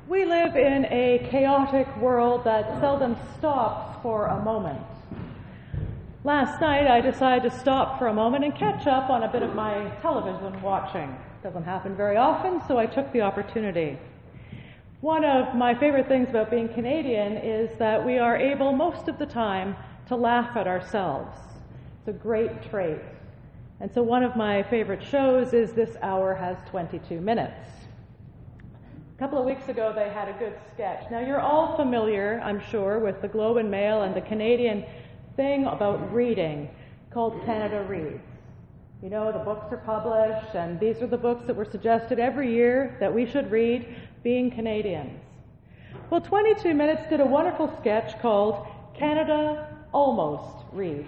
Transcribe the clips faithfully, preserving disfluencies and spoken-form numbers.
We live in a chaotic world that seldom stops for a moment. Last night I decided to stop for a moment and catch up on a bit of my television watching. Doesn't happen very often, so I took the opportunity. One of my favorite things about being Canadian is that we are able most of the time to laugh at ourselves. It's a great trait. And so one of my favorite shows is This Hour Has twenty-two minutes. A couple of weeks ago, they had a good sketch. Now, you're all familiar, I'm sure, with the Globe and Mail and the Canadian thing about reading called Canada Reads. You know, the books are published, and these are the books that were suggested every year that we should read, being Canadians. Well, twenty-two minutes did a wonderful sketch called Canada Almost Reads.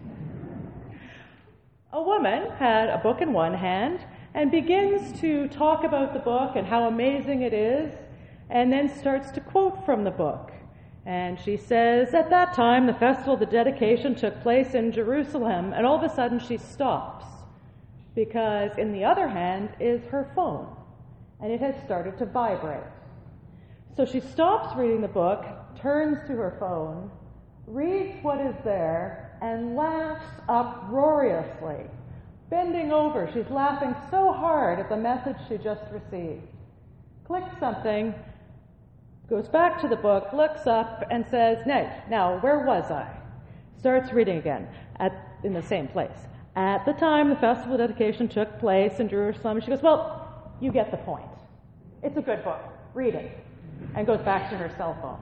A woman had a book in one hand and begins to talk about the book and how amazing it is, and then starts to quote from the book. And she says, at that time, the festival of the dedication took place in Jerusalem, and all of a sudden she stops, because in the other hand is her phone, and it has started to vibrate. So she stops reading the book, turns to her phone, reads what is there, and laughs uproariously. Bending over, she's laughing so hard at the message she just received. Clicks something, goes back to the book, looks up, and says, "Now, now, where was I?" Starts reading again, at, in the same place. At the time the festival dedication took place in Jerusalem, she goes, "Well, you get the point. It's a good book. Read it." And goes back to her cell phone.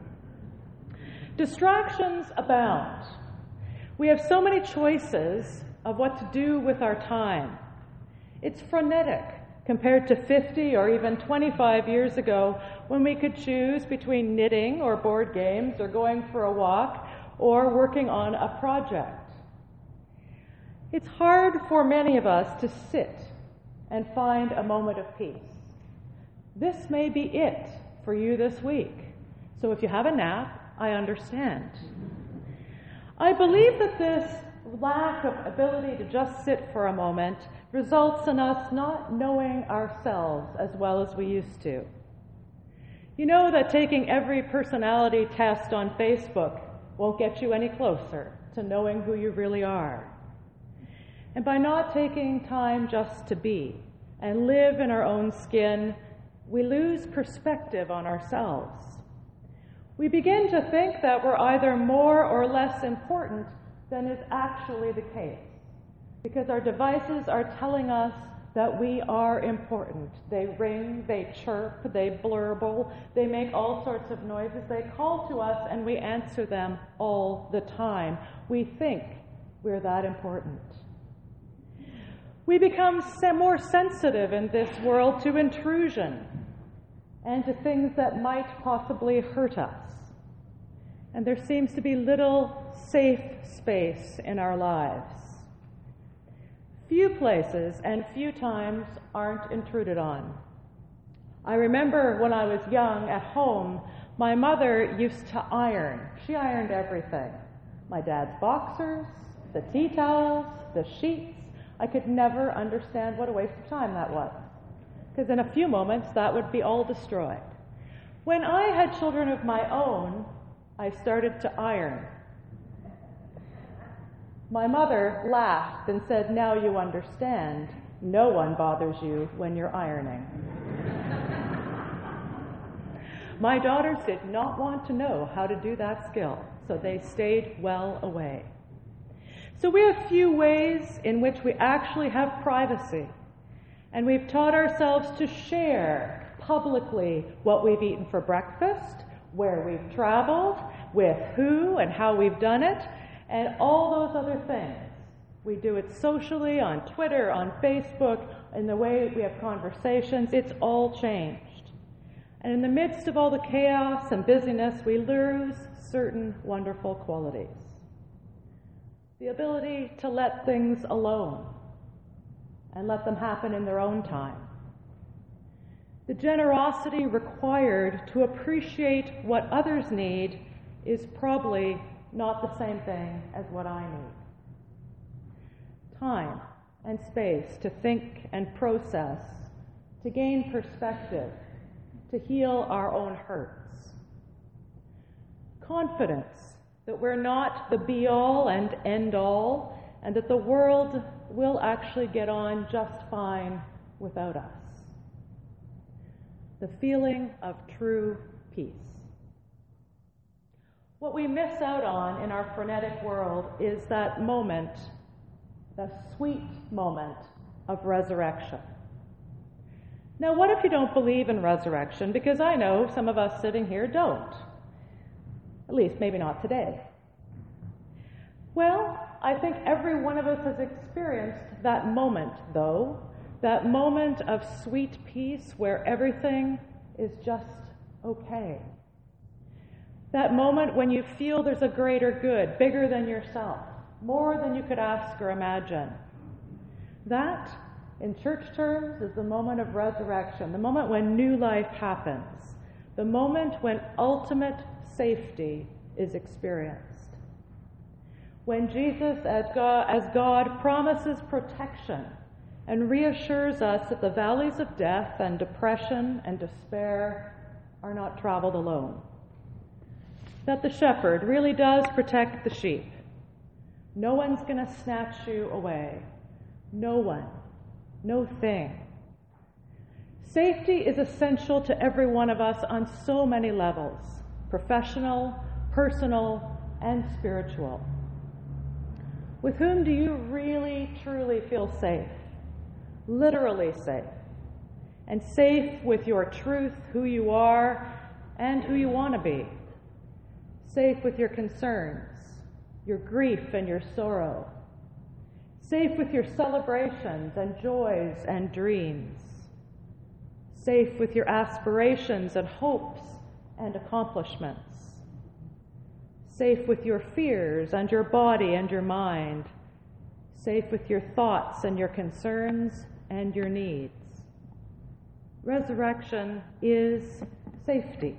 Distractions abound. We have so many choices of what to do with our time. It's frenetic compared to fifty or even twenty-five years ago, when we could choose between knitting or board games or going for a walk or working on a project. It's hard for many of us to sit and find a moment of peace. This may be it for you this week. So if you have a nap, I understand. I believe that this lack of ability to just sit for a moment results in us not knowing ourselves as well as we used to. You know that taking every personality test on Facebook won't get you any closer to knowing who you really are. And by not taking time just to be and live in our own skin, we lose perspective on ourselves. We begin to think that we're either more or less important than is actually the case, because our devices are telling us that we are important. They ring, they chirp, they blurble, they make all sorts of noises. They call to us and we answer them all the time. We think we're that important. We become more sensitive in this world to intrusion and to things that might possibly hurt us. And there seems to be little safe space in our lives. Few places and few times aren't intruded on. I remember when I was young at home, my mother used to iron. She ironed everything. My dad's boxers, the tea towels, the sheets. I could never understand what a waste of time that was, because in a few moments that would be all destroyed. When I had children of my own, I started to iron. My mother laughed and said, "Now you understand. No one bothers you when you're ironing." My daughters did not want to know how to do that skill, so they stayed well away. So we have few ways in which we actually have privacy, and we've taught ourselves to share publicly what we've eaten for breakfast, where we've traveled, with who and how we've done it, and all those other things. We do it socially, on Twitter, on Facebook, in the way we have conversations. It's all changed. And in the midst of all the chaos and busyness, we lose certain wonderful qualities. The ability to let things alone and let them happen in their own time. The generosity required to appreciate what others need is probably not the same thing as what I need. Time and space to think and process, to gain perspective, to heal our own hurts. Confidence that we're not the be-all and end-all, and that the world will actually get on just fine without us. The feeling of true peace. What we miss out on in our frenetic world is that moment, the sweet moment of resurrection. Now, what if you don't believe in resurrection? Because I know some of us sitting here don't. At least, maybe not today. Well, I think every one of us has experienced that moment, though, that moment of sweet peace where everything is just okay. That moment when you feel there's a greater good, bigger than yourself, more than you could ask or imagine. That, in church terms, is the moment of resurrection, the moment when new life happens, the moment when ultimate safety is experienced. When Jesus, as God, as God, promises protection and reassures us that the valleys of death and depression and despair are not traveled alone. That the shepherd really does protect the sheep. No one's going to snatch you away. No one. No thing. Safety is essential to every one of us on so many levels, professional, personal, and spiritual. With whom do you really, truly feel safe? Literally safe. And safe with your truth, who you are, and who you want to be. Safe with your concerns, your grief and your sorrow. Safe with your celebrations and joys and dreams. Safe with your aspirations and hopes and accomplishments. Safe with your fears and your body and your mind. Safe with your thoughts and your concerns and your needs. Resurrection is safety.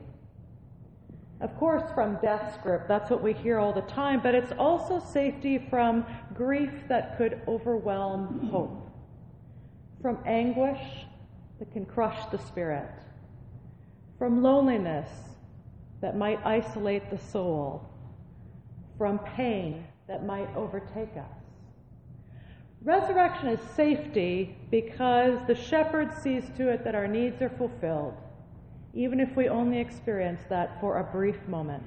Of course, from death's grip, that's what we hear all the time, but it's also safety from grief that could overwhelm hope, from anguish that can crush the spirit, from loneliness that might isolate the soul, from pain that might overtake us. Resurrection is safety because the shepherd sees to it that our needs are fulfilled, even if we only experience that for a brief moment.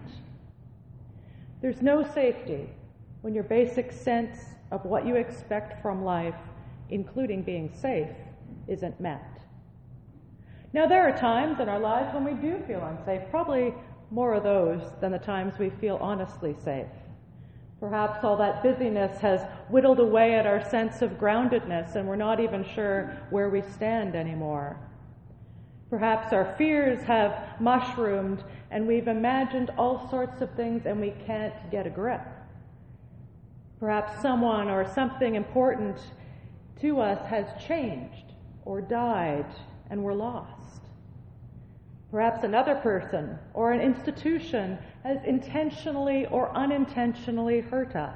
There's no safety when your basic sense of what you expect from life, including being safe, isn't met. Now, there are times in our lives when we do feel unsafe, probably more of those than the times we feel honestly safe. Perhaps all that busyness has whittled away at our sense of groundedness and we're not even sure where we stand anymore. Perhaps our fears have mushroomed and we've imagined all sorts of things and we can't get a grip. Perhaps someone or something important to us has changed or died and we're lost. Perhaps another person or an institution has intentionally or unintentionally hurt us.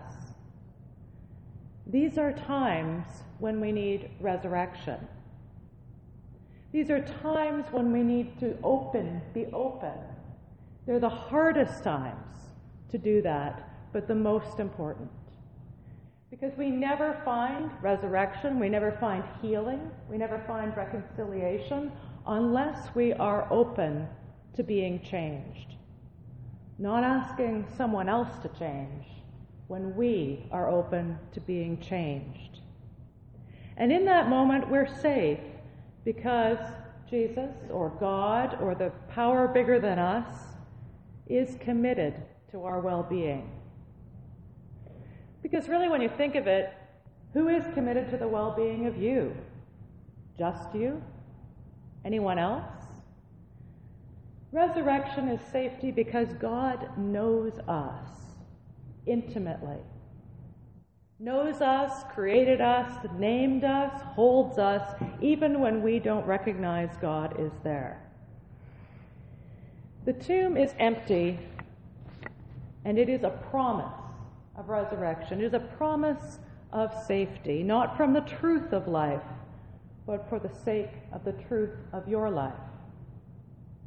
These are times when we need resurrection. These are times when we need to open, be open. They're the hardest times to do that, but the most important. Because we never find resurrection, we never find healing, we never find reconciliation unless we are open to being changed. Not asking someone else to change when we are open to being changed. And in that moment, we're safe because Jesus or God or the power bigger than us is committed to our well-being. Because really, when you think of it, who is committed to the well-being of you? Just you? Anyone else? Resurrection is safety because God knows us intimately. Knows us, created us, named us, holds us, even when we don't recognize God is there. The tomb is empty, and it is a promise of resurrection. It is a promise of safety, not from the truth of life, but for the sake of the truth of your life.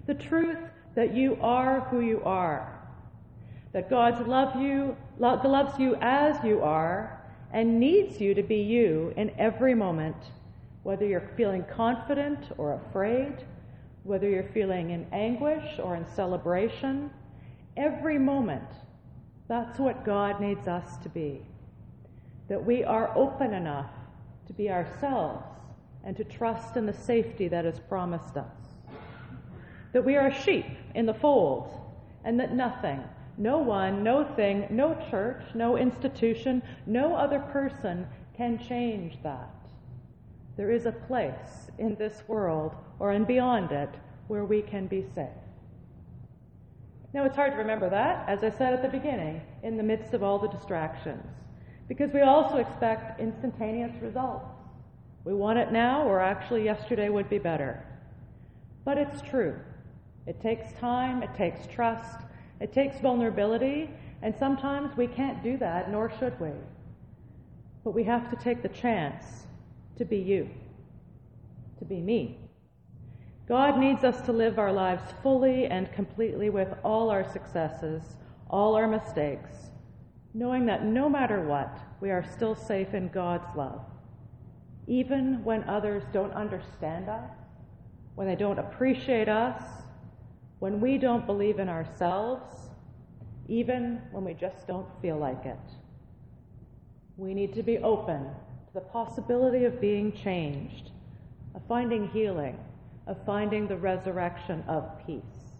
The truth that you are who you are, that God love you, lo- loves you as you are and needs you to be you in every moment, whether you're feeling confident or afraid, whether you're feeling in anguish or in celebration. Every moment, that's what God needs us to be. That we are open enough to be ourselves and to trust in the safety that is promised us. That we are sheep in the fold, and that nothing, no one, no thing, no church, no institution, no other person can change that. There is a place in this world, or and beyond it, where we can be safe. Now, it's hard to remember that, as I said at the beginning, in the midst of all the distractions, because we also expect instantaneous results. We want it now, or actually yesterday would be better. But it's true. It takes time, it takes trust, it takes vulnerability, and sometimes we can't do that, nor should we. But we have to take the chance to be you, to be me. God needs us to live our lives fully and completely with all our successes, all our mistakes, knowing that no matter what, we are still safe in God's love. Even when others don't understand us, when they don't appreciate us, when we don't believe in ourselves, even when we just don't feel like it. We need to be open to the possibility of being changed, of finding healing, of finding the resurrection of peace.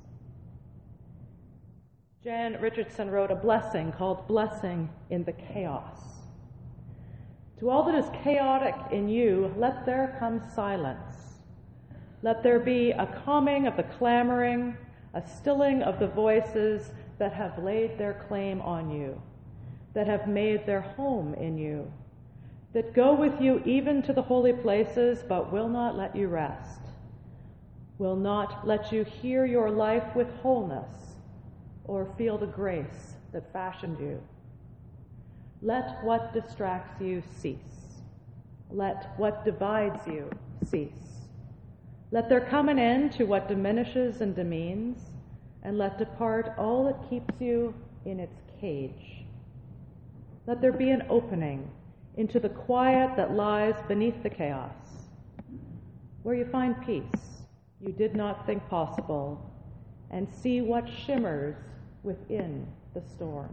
Jan Richardson wrote a blessing called Blessing in the Chaos. To all that is chaotic in you, let there come silence. Let there be a calming of the clamoring, a stilling of the voices that have laid their claim on you, that have made their home in you, that go with you even to the holy places, but will not let you rest, will not let you hear your life with wholeness or feel the grace that fashioned you. Let what distracts you cease. Let what divides you cease. Let there come an end to what diminishes and demeans, and let depart all that keeps you in its cage. Let there be an opening into the quiet that lies beneath the chaos, where you find peace you did not think possible, and see what shimmers within the storm.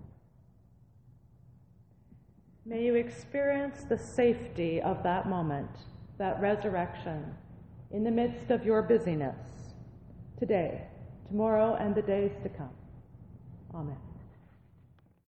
May you experience the safety of that moment, that resurrection, in the midst of your busyness, today, tomorrow, and the days to come. Amen.